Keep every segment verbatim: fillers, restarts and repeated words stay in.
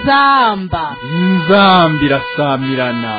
inzamba inzambi irasamirana.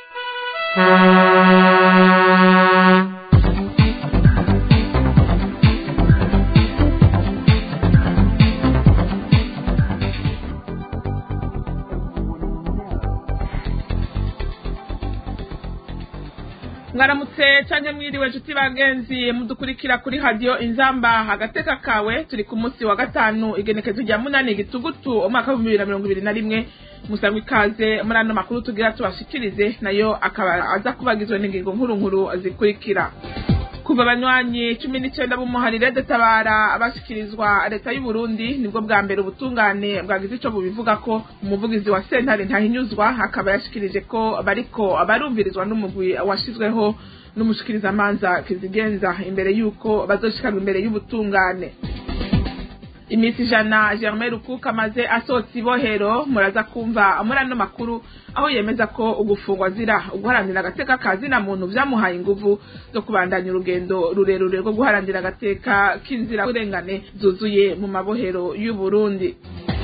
Mwaramutse cyane mwiriwe nshuti bagenzi mudukurikira kuri radio Inzamba agateka kawe turi ku munsi wa gatanu igenekezo rya munani gitugutu umwaka wa bibiri na mirongo ibiri na rimwe musangwe ikaze muri ano makuru tugira tubashikirize nayo akaba aza kubagizwe n'ingingo nkuru nkuru zikurikira. Kuva abanywanyi cumi n'icenda b'umuharire detabara abashikirizwa leta y'u Burundi nibwo bwa mbere ubutungane bwagize ico bubivuga ko umuvugizi wa sentare ntahinyuzwa akaba yashikirije ko bariko abarumvirizwa n'umugwi washizweho n'umushikiriza manza kizigenza imbere yuko bazoshikanwa imbere y'ubutungane. Imisi jana Germain Rukuka amaze asotsi bohero muraza kumva muri ano makuru aho yemeza ko ugufungwa zira uguharanira agateka kazi na muntu vyamuhaye inguvu zo kubandanya urugendo rurerure rwo guharanira agateka k'inzira urengane zuzuye mu mabohero y'u Burundi.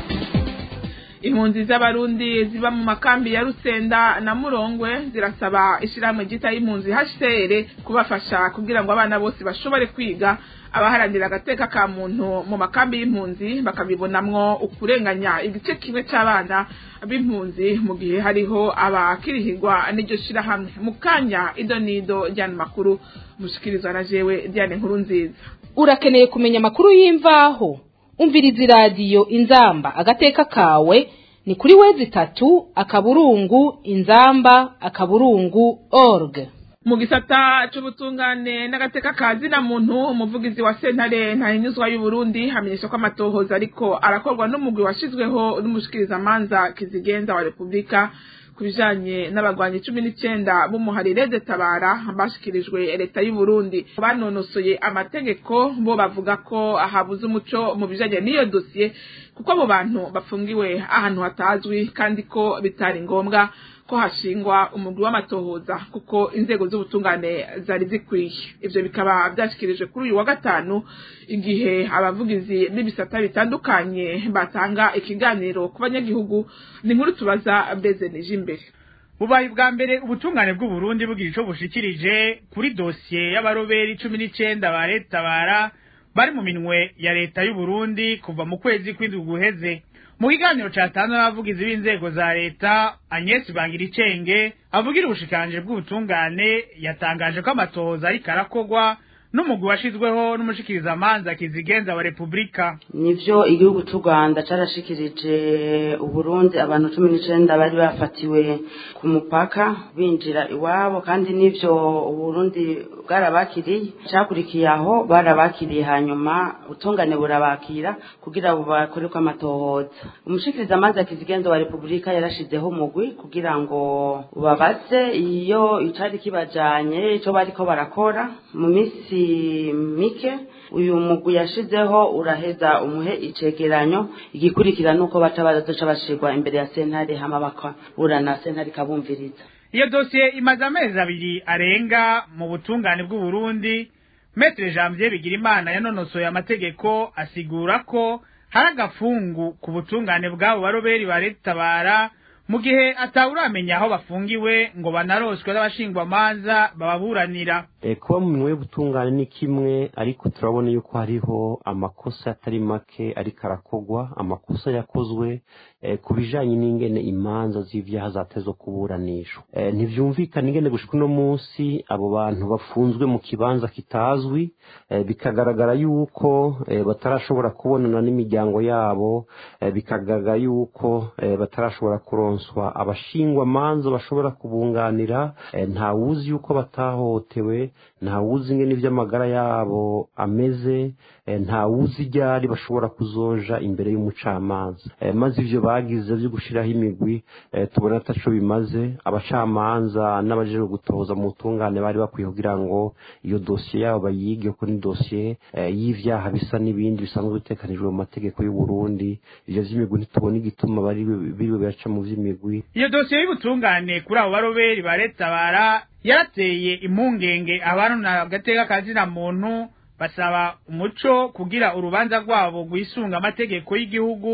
Impunzi z'abarundi ziba mu makambi ya Rusenda na Murongwe zirasaba ishiramwe gita y'impunzi H C R kubafasha kugira ngo abana bose bashobore kwiga. Abaharanira agateka ka muntu mu makambi y'impunzi bakabibonamwo ukurenganya igice kimwe c'abana b'impunzi mu gihe hariho abakirihirwa n'iryo shira hamwe mu kanya idonido ry'ano makuru mushikirizwa na jewe Diane Nkurunziza. Urakeneye kumenya amakuru y'imvaho umviriza radio Inzamba agateka kawe ni kuri wezi tatu akaburungu inzamba akaburungu org. Mu gisata c'ubutungane n'agateka kazi na muntu umuvugizi wa sentare ntahinyuzwa y'u Burundi hamenyesha ko amatohoza ariko arakorwa n'umugwi washizweho n'umushikiriza manza kizigenza wa Republika kubijanye n'abagwanyi cumi n'icenda b'umuharire detabara bashikirijwe leta y'u Burundi. Banonosoye amategeko bo bavuga ko ahabuze umuco mu bijanye n'iyo dossier kuko abo bantu bafungiwe ahantu hatazwi kandi ko bitari ngombwa ko hashingwa umugwi w'amatohoza kuko inzego z'ubutungane zari zikwiye. Ivyo bikaba byashikirijwe kuri uyu wa gatanu igihe abavugizi b'ibisata bitandukanye batanga ikiganiro ku banyagihugu. Ni nkuru tubaza Beze Nijimbere. Bubaye bwa mbere ubutungane bw'u Burundi bugira ico bushikirije kuri dossier y'abaroberi cumi n'icenda ba leta bara bari mu minwe ya leta y'u Burundi kuva mu kwezi kw'indwi guheze. Mu kiganiro catanzwe n'abavugizi b'inzego za leta Agnes Bangiricenge avugira ubushikanje bw'ubutungane yatangaje ko amatohoza ari karakogwa n'umugwi washizweho n'umushikiriza manza kizigenza wa Republika. Nivyo igihugu c'u Rwanda carashikirije uburundi abantu cumi n'icenda bari bafatiwe ku mupaka binjira iwabo kandi nivyo uburundi bwarabakiriye. Cakurikiye aho barabakiriye hanyuma ubutungane burabakira kugira bubakorerwe amatohoza. Umushikiriza manza kizigenza wa Republika yarashizeho umugwi kugira ngo ubabaze iyo icari kibajanye ico bariko barakora. Mu misi mike uyu mugwi yashizeho uraheza umuhe icegeranyo igikurikira nuko baca barazoca bashirwa imbere ya sentare hama bakaburana sentare kabumviriza. Iyo dossier imaze amezi abiri arenga mu butungane bw'u Burundi. Maître Janvier Bigirimana yanonosoye amategeko asigura ko hari agafungu ku butungane bw'abo baroberi ba leta bara mu gihe atawuramenya aho bafungiwe ngo banaroswe n'abashingwa manza bababuranira. E, kuba mu minwe y'ubutungane ni kimwe ariko turabona yuko hariho amakosa atari make ariko arakogwa. Amakosa yakozwe e, kubijanye n'ingene imanza z'ivyaha zatezwe kuburanishwa. E, ntivyumvikana ingene gushika uno munsi abo bantu bafunzwe mu kibanza kitazwi, e, bikagaragara yuko e, batarashobora kubonana n'imiryango yabo, e, bikagaragara yuko e, batarashobora kuronswa abashingwa manza bashobora kubunganira. E, nta wuzi yuko batahotewe, nta wuzi ingene ivy'amagara yabo ameze, e, nta wuzi ryari bashobora kuzoja imbere y'umucamanza. E, maze ivyo bagize vyo gushiraho imigwi e, tubona ataco bimaze. Abacamanza n'abajejwe gutoza mu butungane bari bakwiye kugira ngo iyo dossier yabo bayige ko ni dossier e, y'ivyaha bisa n'ibindi bisanzwe bitekanijwe mu mategeko y'u Burundi. Ivyo vy'imigwi ntitubona igituma bari biri biraca mu vy'imigwi. Iyo dossier y'ubutungane kuri abo baroberi ba leta bara yarateye impungenge abantu na gateka kazi na muntu basaba umuco kugira urubanza rwabo guisunga amategeko y'igihugu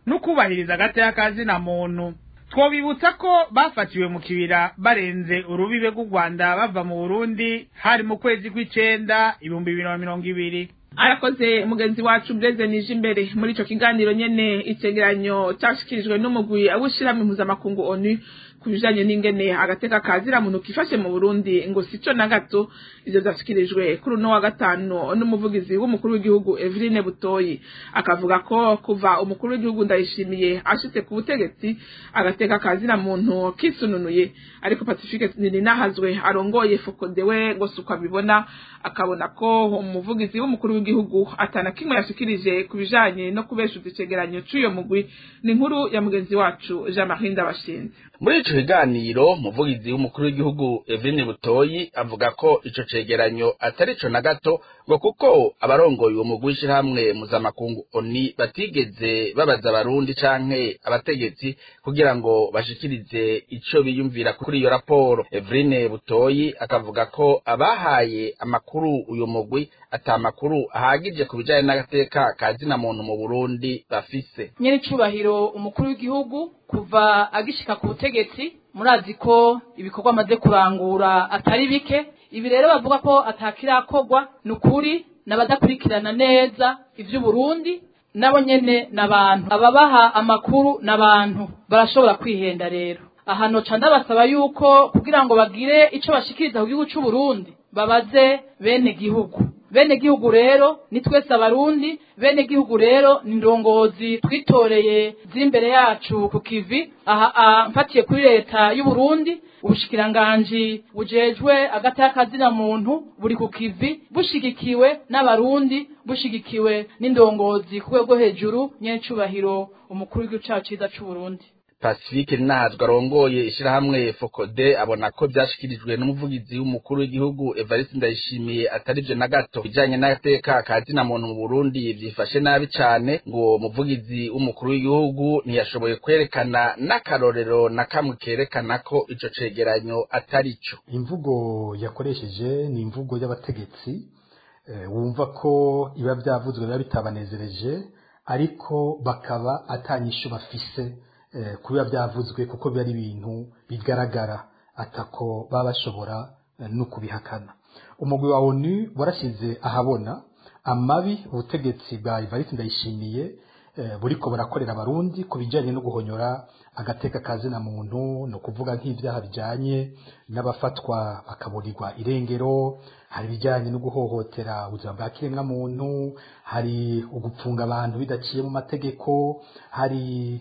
no kubahiriza agateka kazina muntu. Twobibutsa ko bafatiwe mu kibira barenze urubibe rw'u Rwanda bava mu Burundi hari mu kwezi kw'icenda ibihumbi bibiri na mirongo ibiri. Arakoze mugenzi wacu Blaise nije imbere muri ico kiganiro nyene icegeranyo cyashikirijwe n'umugwi awushiramo mpuzamakungu ONU kubijanye n'ingene agateka kazira muntu kifashe mu Burundi ngo sico na gato. Ivyo vyashikirijwe kuri no wa gatanu n'umuvugizi w'umukuru w'igihugu Eveline Butoyi, akavuga ko kuva umukuru w'igihugu Ndayishimiye ashitse ku butegetsi agateka kazira muntu kisununuye, ariko Pacifique Ninahazwe arongoye Fokodewe ngo suko abibona, akabona ko umuvugizi w'umukuru w'igihugu atana kimwe yashikirije kubijanye no kubeshuza icegeranyo cy'uyo mugwi. Ni inkuru ya mugenzi wacu Jean Marie Ndabashinze. Muri ico kiganiro umuvugizi w'umukuru w'igihugu Eveline Butoyi avuga ko ico cegeranyo atari co na gato, ngo kuko abarongoye uwo mugwi w'ishirahamwe mpuzamakungu ONU batigeze babaza abarundi canke abategetsi kugira ngo bashikirize ico biyumvira kuri iyo raporo. Eveline Butoyi akavuga ko abahaye amakuru uyo mugwi ata makuru ahagije kubijanye n'agateka kazina muntu mu Burundi bafise. Nyene cubahiro umukuru w'igihugu kuva agishika ku butegetsi murazi ko ibikorwa amaze kurangura atari bike. Ibi rero bavuga ko atakirakogwa nukuri nabadakurikirana neza ivyo Burundi nabo nyene nabantu ababaha amakuru nabantu barashobora kwihenda. Rero ahano ca ndabasaba yuko kugira ngo bagire ico bashikiriza ku gihugu c'u Burundi babaze bene gihugu. Bene gihugu rero ni twese abarundi, bene gihugu rero ni ndongozi twitoreye zimbere yacu ku kivi. Aha mfatiye kuri leta y'u Burundi, ubushikiranganji bujejwe agateka kazina muntu buri ku kivi bushigikiwe n'abarundi, bushigikiwe n'indongozi ku rwego hejuru nyene cubahiro umukuru w'igihugu cacu ciza c'u Burundi. Pacifique Ninahazwe arongoye ishirahamwe Fokode abona ko byashikirijwe n'umuvugizi w'umukuru w'igihugu Evariste Ndayishimiye atari byo na gato. Bijanye n'agateka kazina muntu mu Burundi vyifashe nabi cane, ngo umuvugizi w'umukuru w'igihugu ntiyashoboye kwerekana n'akarorero na kamwe kerekana ko ico cegeranyo atari cyo. Imvugo yakoresheje ni imvugo y'abategetsi, e, wumva ko iba byavuzwe biba bitabanezereje, ariko bakaba atanyisho bafise Eh, kuba byavuzwe kuko byari ibintu bigaragara atako baba bashobora eh, no kubihakana. Umugwi wa ONU warashize ahabona amabi ubutegetsi bwa Evariste Ndayishimiye eh, buriko barakorera abarundi kubijanye no guhonyora agateka kazina muntu, no kuvuga nk'ivyaha bijanye n'abafatwa bakaburirwa irengero, hari bijanye no guhohotera ubuzima bwa kiremwa muntu, hari ugupfunga abantu bidaciye mu mategeko, hari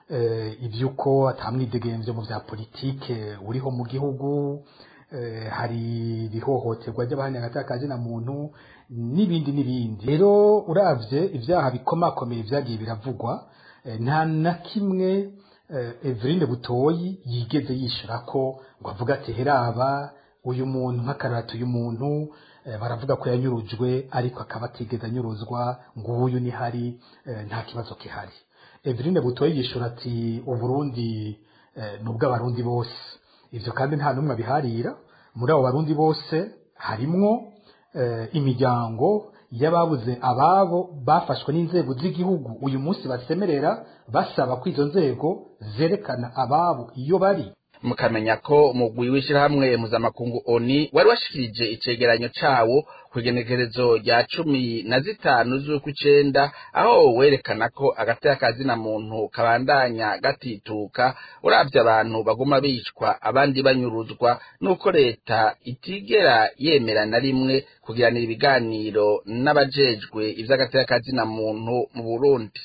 eh ivyuko atamwidegemvyo mu vya politike uriho mu gihugu, eh hari bihohoterwa ry'abahanya agateka kazina muntu n'ibindi n'ibindi. Rero uravye ivyaha bikomakomeye vyagiye biravugwa, eh, nta na kimwe eh, Eveline Butoyi yigeze yishura ko ngo avuga ati heraba uyu muntu nk'akaratu uyu muntu eh, baravuga ko yanyurujwe ariko akaba atigeze anyuruzwa, ngo uyu ni hari eh, nta kibazo kihari. Eveline Butoyi yishura ati uburundi eh, nubwo abarundi bose. Ivyo kandi nta numwe abiharira. Muri abo barundi bose harimwo eh, imiryango y'ababuze ababo bafashwe n'inzego z'igihugu uyu munsi basemerera basaba ko izo nzego zerekana ababo iyo bari. Mukamenya ko umugwi w'ishirahamwe mpuzamakungu ONU wari washikirije icegeranyo cawo kugenekerezo rya cumi na zitanu z'ukwicenda, aho werekana ko agateka kazina muntu kabandanya gatituka, uravye abantu baguma bicwa abandi banyuruzwa, nuko leta itigera yemera na rimwe kugiranira ibiganiro n'abajejwe ivy'agateka kazina muntu mu Burundi.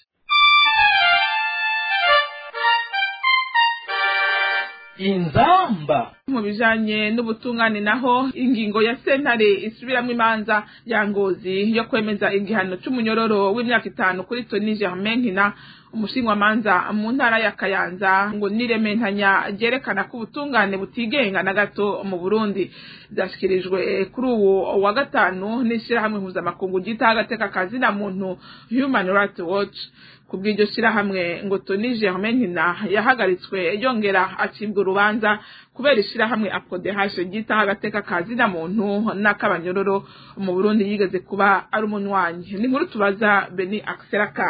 Inzamba mu bijanye n'ubutungane naho ingingo ya sentare isubiramwo imanza ya Ngozi yo kwemeza igihano c'umunyororo w'imyaka itanu kuri Tony Germain Nkina, umushinga manza mu ntara ya Kayanza, ngo nirementanya ryerekana ko ubutungane butigenga na gato mu Burundi. Byashikirijwe kuri uwo wa gatanu n'ishirahamwe mpuzamakungu ryita agateka kazina muntu Human Rights Watch. Kubw'iryo shirahamwe ngo Tony Germain Nkina yahagaritswe yongera acibwa urubanza kubera ishirahamwe apodehashe ryita agateka kazina muntu n'akabanyororo mu Burundi yigeze kuba ari umunywanyi. Ni nkuru tubaza Beni Axel Kane.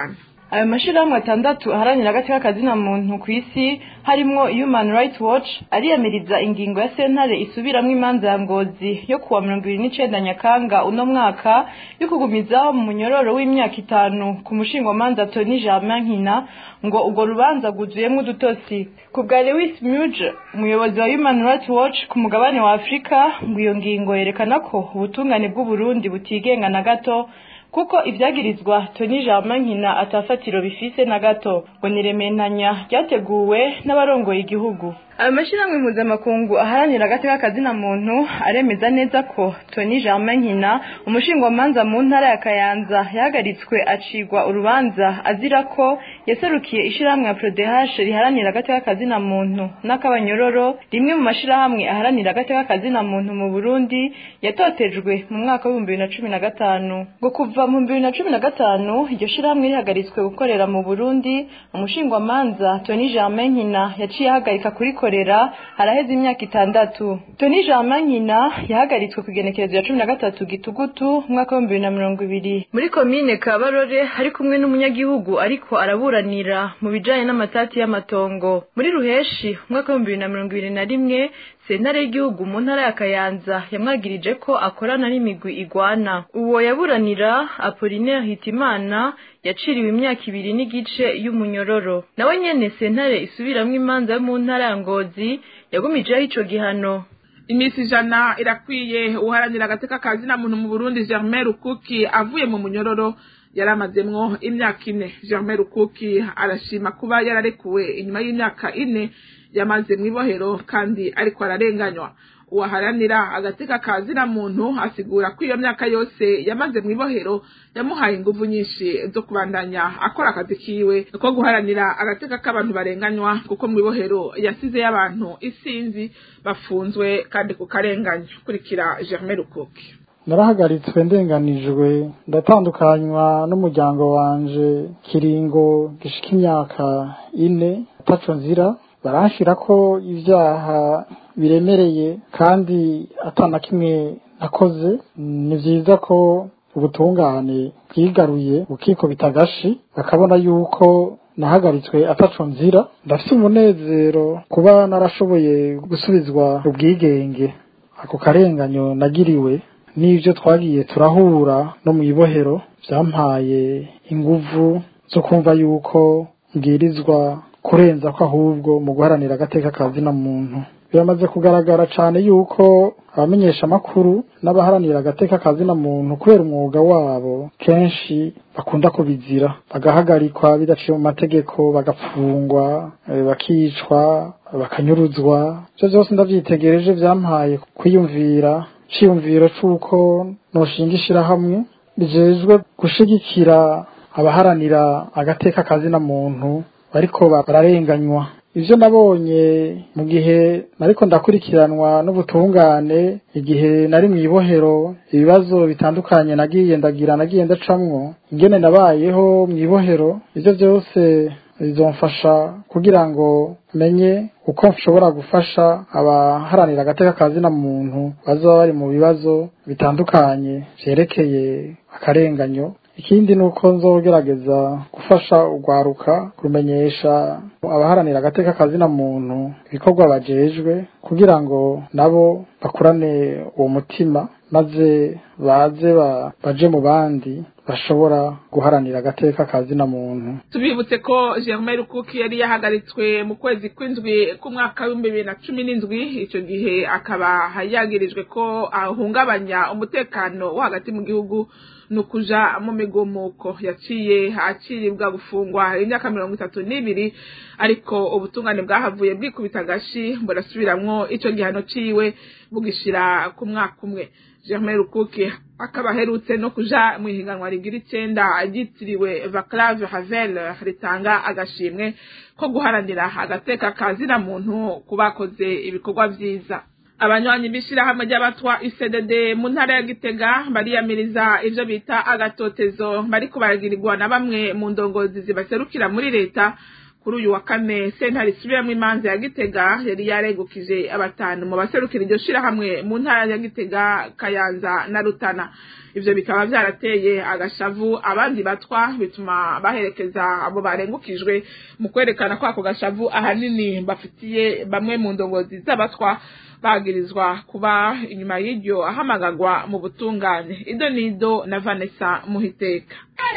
ayo mashirahamwe atandatu aharanira agateka kazina muntu ku isi harimwo Human Rights Watch ariyamiriza ingingo ya sentare isubiramwo imanza ya Ngozi yo kuwa mirongo ibiri n'icenda Nyakanga uno mwaka yo kugumizaho mu munyororo w'imyaka itanu ku mushingwamanza Tony Jamankina ngo urwo rubanza guzuyemwo udutosi. Ku bwa Lewis Mudge umuyobozi wa Human Rights Watch ku mugabane wa Afrika ngo iyo ngingo yerekana ko ubutungane bw'u Burundi butigenga na gato kuko ivyagirizwa Tony Jamankina atafatiro bifise na gato ngo nirementanya ryateguwe n'abarongoye igihugu. Ayo mashirahamwe mpuzamakungu aharanira agateka kazina muntu aremeza neza ko Tony Jamankina umushingwamanza mu ntara ya Kayanza yahagaritswe acigwa urubanza azira ko yaserukiye ishirahamwe ya Prodehash riharanira agateka kazina muntu n'akabanyororo rimwe mu mashirahamwe aharanira agateka kazina muntu mu Burundi yatotejwe mu mwaka wa bibiri na cumi na gatanu. Ngo kuva mu bibiri na cumi na gatanu iryo shirahamwe rihagaritswe gukorera mu Burundi, umushingwamanza Tony Jamankina yaciye ahagarika kuri korera haraheze imyaka itandatu. Tony Jamankina yahagaritswe ku igenekerezo ya cumi na gatatu Gitugutu mwaka wa bibiri na mirongo ibiri muri komine Kabarore hari kumwe n'umunyagihugu ariko araburanira mu bijanye n'amatati y'amatongo. Muri Ruheshi mwaka wa bibiri na mirongo ibiri na rimwe sentare y'igihugu mu ntara ya Kayanza yamwagirije ko akorana n'imigwi igwana. Uwo yaburanira Apollinaire Hitimana yaciriwe imyaka ibiri n'igice y'umunyororo. Nawe nyene sentare isubiramwo imanza yo mu ntara ya Ngozi yagumijeho ico gihano. Imisi ijana irakwiye uharanira agateka kazina muntu mu Burundi Germain Rukuki avuye mu munyororo yaramazemwo imyaka ine. Germain Rukuki arashima kuba yararekuwe inyuma y'imyaka ine yamaze mwibohero kandi ariko ararenganywa. Uwaharanira agateka kazina muntu asigura ko iyo myaka yose yamaze mwibohero yamuhaye inguvu nyinshi zo kubandanya akora akazi kiwe ko guharanira agateka k'abantu barenganywa kuko mwibohero yasize y'abantu isinzi bafunzwe kandi kukarenganya. Kurikira Germain Rukuki. Narahagaritswe ndenganijwe ndatandukanywa n'umuryango wanje kiringo gishika imyaka ine ataco nzira, baranshira ko ivyaha biremereye kandi atana kimwe nakoze. Ni vyiza ko ubutungane bwigaruye bukiko bitagashi bakabona yuko nahagaritswe ataco nzira. Ndafite umunezero kuba narashoboye gusubizwa ubwigenge. Ako karenganyo nagiriwe n'ivyo twagiye turahura no mwibohero vyampaye inguvu zo kumva yuko mbwirizwa kurenza ko ahubwo mu guharanira agateka kazina muntu. Biramaze kugaragara cane yuko abamenyesha makuru n'abaharanira agateka kazina muntu kubera umwuga wabo kenshi bakunda kubizira, bagahagarikwa bidaciye mu mategeko, bagapfungwa, bakicwa, bakanyuruzwa. Ivyo vyose ndavyitegereje vyampaye kwiyumvira ciyumviro c'uko noshinga ishirahamwe rijejwe gushigikira abaharanira agateka kazina muntu bariko bararenganywa. Ivyo nabonye mu gihe nariko ndakurikiranwa n'ubutungane, igihe nari mwibohero, ibibazo bitandukanye nagiye ndagira nagiye ndacamwo, ingene nabayeho mwibohero, ivyo vyose bizomfasha kugira ngo menye uko nshobora gufasha abaharanira agateka kazina muntu bazoba bari mu bibazo bitandukanye vyerekeye akarenganyo. Ikindi nuko nzogerageza gufasha ugwaruka kumenyesha abaharanira agateka kazina muntu ibikorwa bajejwe kugira ngo nabo bakurane uwo mutima maze baze baje mu bandi bashobora guharanira agateka kazina muntu. Tubibutse ko Germain Rukuki yari yahagaritswe mu kwezi kw'indwi k'umwaka wa bibiri na cumi n'indwi. Ico gihe akaba yagirijwe ko ahungabanya umutekano wo hagati mu gihugu nukuja mu migomuko. Yaciye aciribwa gufungwa imyaka mirongo itatu n'ibiri ariko ubutungane bwahavuye bwikubita gashi burasubiramwo ico gihano ciwe bugishira ku mwaka umwe. Germain Rukuki akaba aherutse no kuja mu ihiganwa rigira icenda ryitiriwe Vaclav Havel ritanga agashimwe ko guharanira agateka kazina muntu kubakoze ibikorwa vyiza. Abanywanyi b'ishirahamwe ry'abatwa I C D D mu ntara ya Gitega bariyamiriza ivyo bita agatotezo bariko baragirirwa na bamwe mu ndongozi zibaserukira muri leta kuri uyu wa kane sentare isubiramwo imanza ya Gitega yari yaregukije abatanu mu baserukira iryo shirahamwe mu ntara ya Gitega, Kayanza na Rutana. Ivyo bikaba vyarateye agashavu abandi batwa, bituma baherekeza abo barengukijwe mu kwerekana ko ako gashavu ahanini bafitiye bamwe mu ndongozi z'abatwa bagirizwa kuba inyuma y'iryo ahamagagwa mu butungane. Ido nido na Vanessa Muhiteka.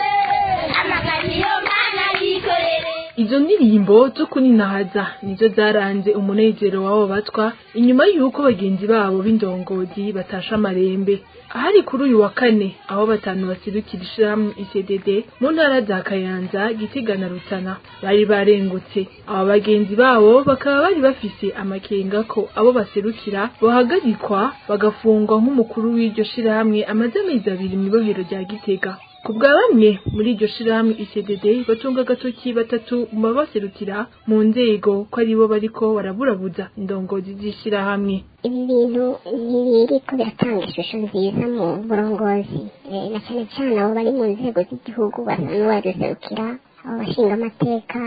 Izo ndirimbo zo kuninahaza nizo zaranze umunezero w'abo batwa inyuma y'uko bagenzi babo b'indongozi batasha amarembe. Ahari kuri uyu wa kane aho batanu basirukira ishirahamwe I C D D mu ntara za Kayanza, Gitega na Rutana bari barengutse. Aba bagenzi babo bakaba bari bafise amakenga ko abo baserukira bohagarikwa bagafungwa nk'umukuru w'iryo shirahamwe amaze amezi abiri mu ibohero rya Gitega. Kubwa bamwe muri iryo shirahamwe I C D D batunga agatoki batatu mu baserukira mu nzego ko aribo bariko baraburabuza indongozi z'ishirahamwe. Ibi bintu biriko biratanga ishusho nziza mu burongozi, na cyane cyane abo bari mu nzego z'igihugu basa n'uwaduserukira, abo bashinga amateka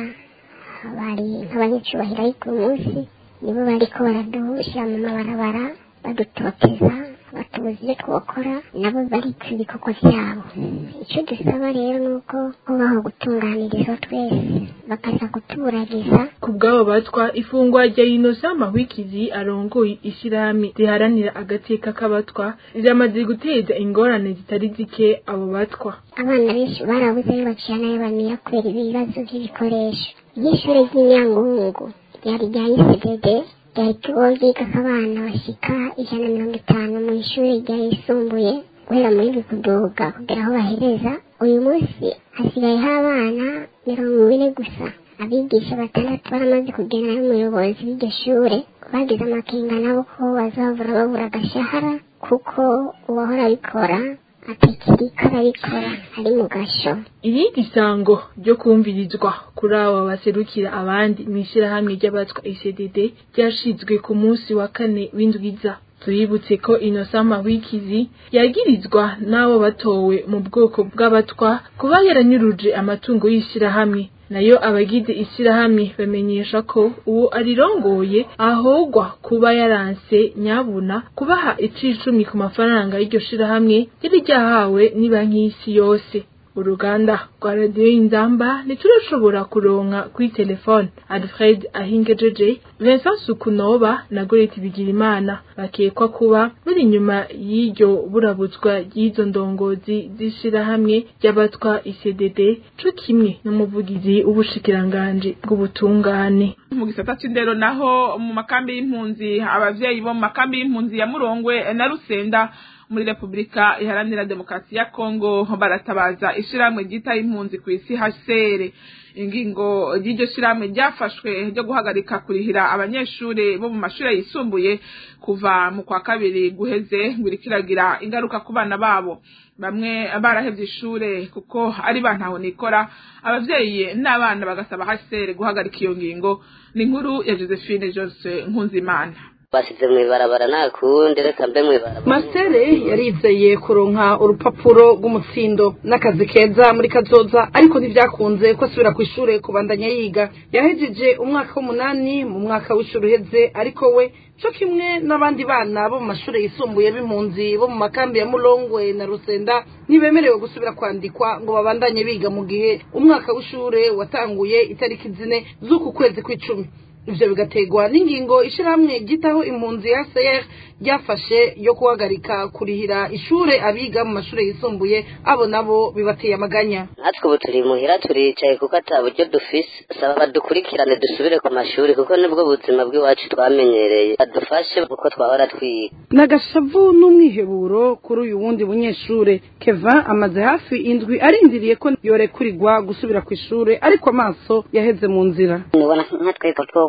bari nk'abanyacubahiro ariko uyu munsi nibo bariko baradushyira mu mabarabara badutoteza batubuza ibyo twokora, nabo bari ku bikorwa vyabo. Icyo dusaba rero nuko kubaho gutunganirizwa twese bakaza kutuburagiza. Ku bw'abo batwa ifungwa rya Innocent Mahwikizi arongoye ishirahamwe riharanira agateka k'abatwa riramaze guteza ingorane zitari zike abo batwa. Abana benshi barabuze ayo baciye n'ayo bamira kubera ibibazo by'ibikoresho. Ry'ishure ry'Inyangungu ryari rya I C D D ryari tubogika abana bashika ijana na mirongo itanu mu ishuri rya yisumbuye guhera muri bikuduga kugera aho bahereza. Uyu munsi hasigayeho abana mirongo ine gusa. Abigisha batandatu baramaze kugenda n'umuyobozi w'iryo shure bagize amakenga nabo ko bazavura babura agashahara kuko uwahora abikora atakiriko arabikora ari mu gasho. Irindi sango ryo kumvirizwa kuri abo baserukira abandi mw'ishirahamwe ry'abatwa I C D D ryashizwe ku munsi wa kane w'indwiza. Tuributse ko Innocent Mahwikizi yagirizwa n'abo batowe mu bwoko bw'abatwa kuba yaranyuruje amatungo y'ishirahamwe. Nayo abagize ishirahamwe bamenyesha ko uwo arirongoye ahogwa kuba yaranse nyabuna kubaha icicumi ku mafaranga y'iryo shirahamwe yari ryahawe ni banki y'isi yose. Uruganda rwa Radio Inzamba ntiturashobora kuronka kuri telefone Alfred Ahingejeje, Vincent Sukunoba na Goreti Bigirimana bakekwa kuba bari inyuma y'iryo burabutswa ry'izo ndongozi z'ishirahamwe ry'abatwa I C D D co kimwe n'umuvugizi w'ubushikiranganje bw'ubutungane. Mu gisata c'indero naho mu makambi y'impunzi, abavyeyi bo mu makambi y'impunzi ya Murongwe na Rusenda muri Republika Iharanira Demokarasi ya Kongo baratabaza ishiramwe ryita impunzi ku isi H C R. Ingingo y'iryo shiramwe ryafashwe ryo guhagarika kurihira abanyeshure bo mu mashure yisumbuye kuva mu kwa kabiri guheze ngurikiragira ingaruka ku bana babo. Bamwe barahevye ishure kuko ari bantaho nikora, abavyeyi n'abana bagasaba H C R guhagarika iyo ngingo. Ni inkuru ya Josephine Jose Nkunzimana. Basize mwibarabara nakundi reka mbe mwibarabara. Masere yarizeye kuronka urupapuro rw'umutsindo n'akazi keza muri kazoza, ariko ntivyakunze ko asubira ku ishure kubandanya yiga. Yahejeje umwaka w'umunani mu mwaka w'ishure uheze, ariko we co kimwe n'abandi bana bo mu mashure yisumbuye b'impunzi bo mu makambi ya Mulongwe na Rusenda ntibemerewe gusubira kwandikwa ngo babandanye biga mu gihe umwaka w'ishure watanguye itariki zine z'uku kwezi kw'icumi. Ivyo bigategwa n'ingingo ishiramwe gitaho impunzi ya C R ryafashe yo kuhagarika kurihira ishure abiga mu mashure yisumbuye, abo nabo bibateye amaganya. Natwe ubu turi muhira turicaye kuko ata buryo dufise, saba badukurikirane dusubire ku mashuri kuko nibwo buzima bw'iwacu twamenyereye, badufashe kuko twahora twiga. Nagashavu n'umwiheburo kuri uyu wundi bunyeshure. Kevin amaze hafi indwi arindiriye ko yorekurirwa gusubira ku ishure, ariko amaso yaheze mu nzira. Nibona nka twebwe two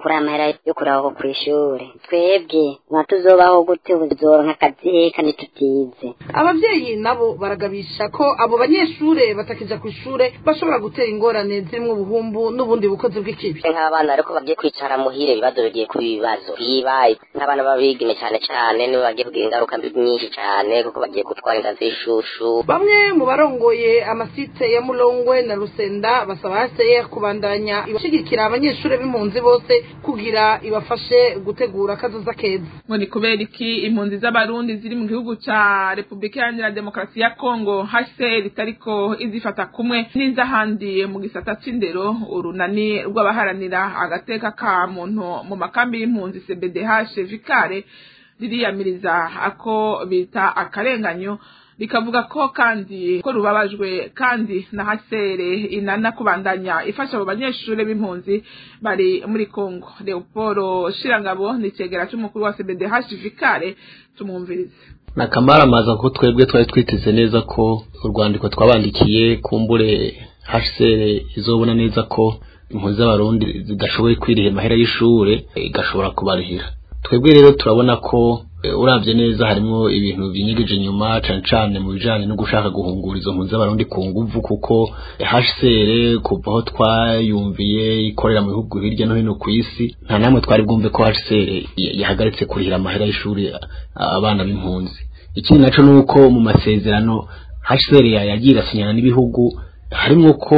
kuri amahera yo kuraho kw'ishure twebwe mwatuzobaho gute uzoronka akazi kandi tutize. Abavyeyi nabo baragabisha ko abo banyeshure batakija ku ishure bashobora gutera ingorane zimwe ubuhumbu n'ubundi bukozi bw'ikibi. Nk'abana ariko bagiye kwicara muhire ibibazo bigiye ku bibazo bibaye nk'abana babigime cyane cyane nibo bagiye kugira ingaruka nyinshi cyane kuko bagiye gutwara inda z'ishushu. Bamwe mu barongoye amasite ya Mulongwe na Rusenda basaba haseye kubandanya ibashigikira abanyeshure b'impunzi bose kugira ibafashe gutegura kazoza keza. Ngo ni kubera iki impunzi z'abarundi ziri mu gihugu ca Republika Iharanira Demokarasi ya Kongo H C R itariko izifata kumwe n'izahandi mu gisata c'indero urunani rw'abaharanira agateka ka muntu mu makambi y'impunzi C B D H Vikare ririyamiriza ako bita akarenganyo bikavuga ko kandi ko rubabajwe kandi na H C R inana kubandanya ifasha abo banyeshure b'impunzi bari muri Kongo. Leopoldo Shirangabo ni cegera cy'umukuru wa C B D H Vikare tumwumvirize. Nakamara maza ko twebwe twari twiteze neza ko urwandiko twabandikiye kumbure H C R izobona neza ko impunzi z'abarundi zidashoboye kwiriha amahera y'ishure igashobora kubarihira. Twebwe rero turabona ko uravye neza harimo ibintu binyigije nyuma cane cane mu bijanye no gushaka guhungura izo mpunzi z'abarundi ku nguvu kuko H C R kuva aho twayumviye ikorera mu bihugu hirya no hino ku isi nta namwe twari bwumve ko H C R yahagaritse kurihira amahera y'ishuri abana b'impunzi. Ikindi naco nuko mu masezerano H C R yagiye asinyana n'ibihugu harimo ko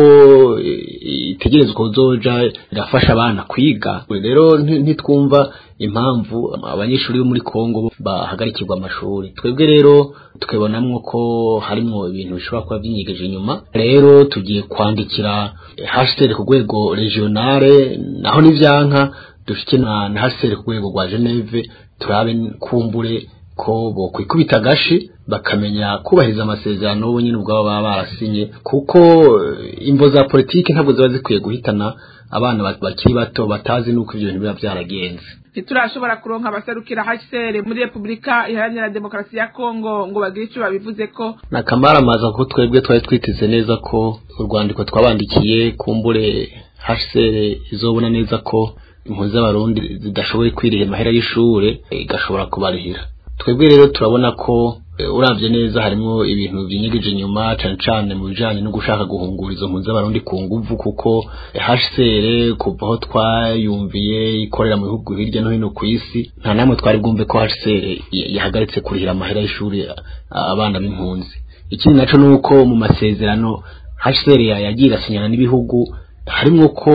itegerezwa kuzoja irafasha abana kwiga. Rero ntitwumva impamvu abanyeshuri bo muri Kongo bahagarikirwa amashuri. Twebwe rero tukabonamwo ko harimo ibintu bishobora kuba byinyigeje inyuma. Rero tugiye kwandikira H C R ku rwego regionale naho n'ivyanka dufite na H C R ku rwego rwa Geneve turabe kumbure ko bo kwikubita gashi bakamenya kubahiriza amasezerano bo nyine ubwabo baba barasinye kuko imvo za politike ntabwo ziba zikwiye guhitana abana bakiri bato batazi nuko ibyo bintu biba byaragenze. Ntiturashobora kuronka abaserukira H C R muri Republika Iharanira Demokarasi ya Kongo ngo bagire icyo babivuze ko. Nakamara maza ko twebwe twari twiteze neza ko urwandiko twabandikiye kumbure H C R izobona neza ko impunzi z'abarundi zidashoboye kwiriha amahera y'ishure igashobora kubarihira. Twebwe rero turabona ko uravye neza harimo ibintu binyigije nyuma cane cane mu bijanye no gushaka guhungura izo mpunzi z'abarundi ku nguvu kuko H C R kuva aho twayumviye ikorera mu bihugu hirya no hino ku isi nta namwe twari bwumve ko H C R yahagaritse kurihira amahera y'ishuri abana b'impunzi. Ikindi naco nuko mu masezerano H C R yagiye asinyana n'ibihugu harimo ko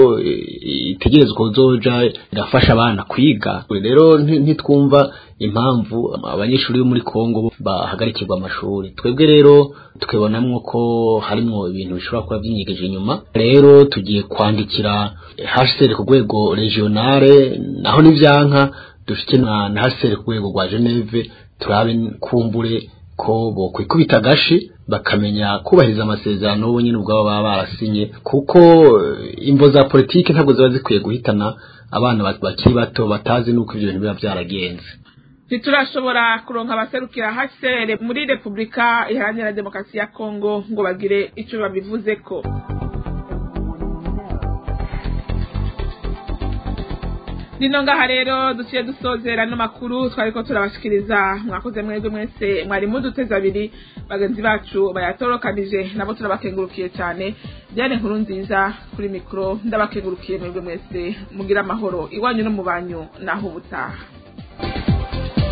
itegerezwa kuzoja irafasha abana kwiga. Rero ntitwumva impamvu abanyeshuri bo muri Kongo bahagarikirwa amashuri. Twebwe rero tukabonamwo ko harimo ibintu bishobora kuba byinyigeje inyuma. Rero tugiye kwandikira H C R ku rwego regionale naho n'ivyanka dufite na H C R ku rwego rwa Geneve turabe kumbure ko bo kwikubita gashi bakamenya kubahiriza amasezerano bo nyine ubwabo baba barasinye kuko imvo za politike ntabwo ziba zikwiye guhitana abana bakiri bato batazi nuko ibyo bintu biba byaragenze. Ntiturashobora kuronka abaserukira H C R muri Republika Iharanira Demokarasi ya Kongo ngo bagire icyo babivuze ko. Nino ngaha rero duciye dusozera no makuru twariko turabashikiriza mwakoze mwebwe mwese mwari muduteza abiri bagenzi bacu bayatorokanije nabo turabakengurukiye cyane. Byane nkuru nziza kuri mikro ndabakengurukiye mwebwe mwese mugira amahoro iwanyu no mubanyu naho ubutaha.